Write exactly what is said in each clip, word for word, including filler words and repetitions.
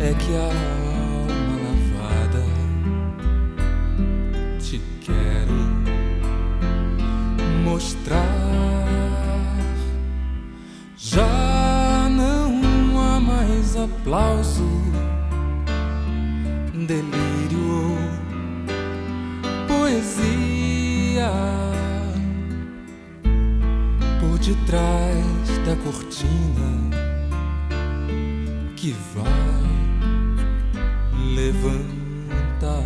é que a alma lavada te quero mostrar. Já não há mais aplauso, delírio ou poesia por detrás da cortina que vai levantar,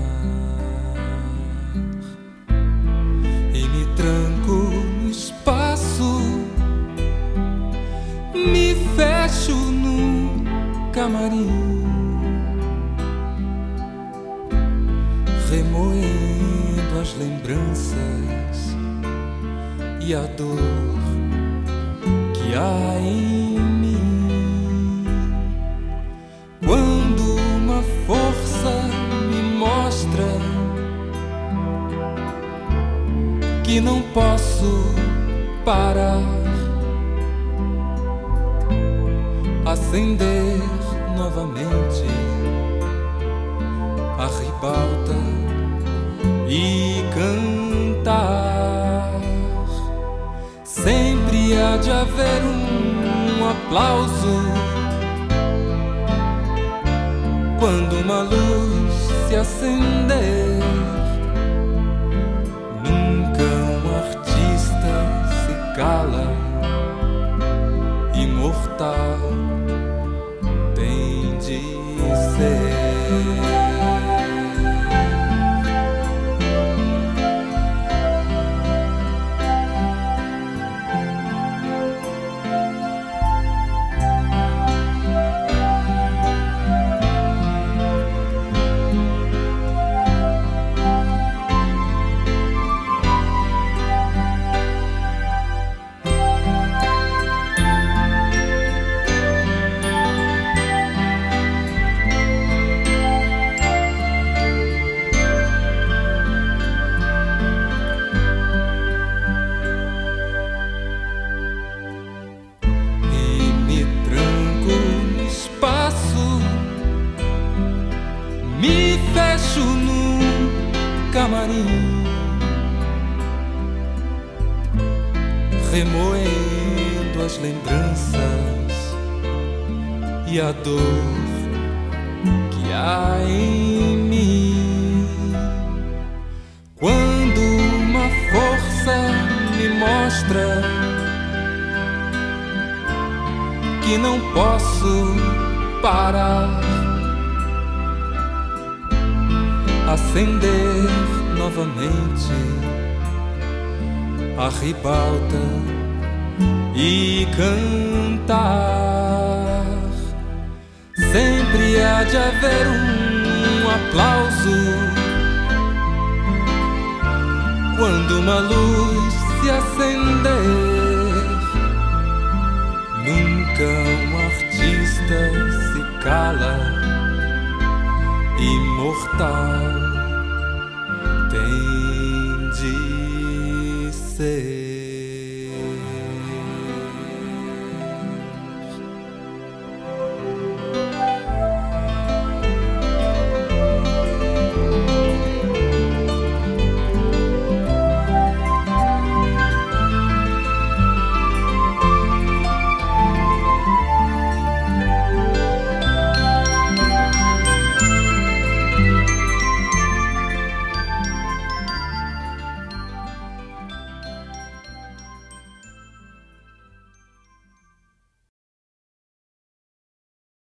e me tranco no espaço, me fecho no camarim, remoendo as lembranças e a dor que há em mim. Quando uma força me mostra que não posso parar, acender novamente a ribalta e cantar. Sempre há de haver um aplauso quando uma luz se acender. Nunca um artista se cala, imortal tem de ser. Me fecho no camarim, remoendo as lembranças e a dor que há em mim. Quando uma força me mostra que não posso parar, acender novamente a ribalta e cantar. Sempre há de haver um aplauso quando uma luz se acender. Nunca um artista se cala, imortal tem de ser.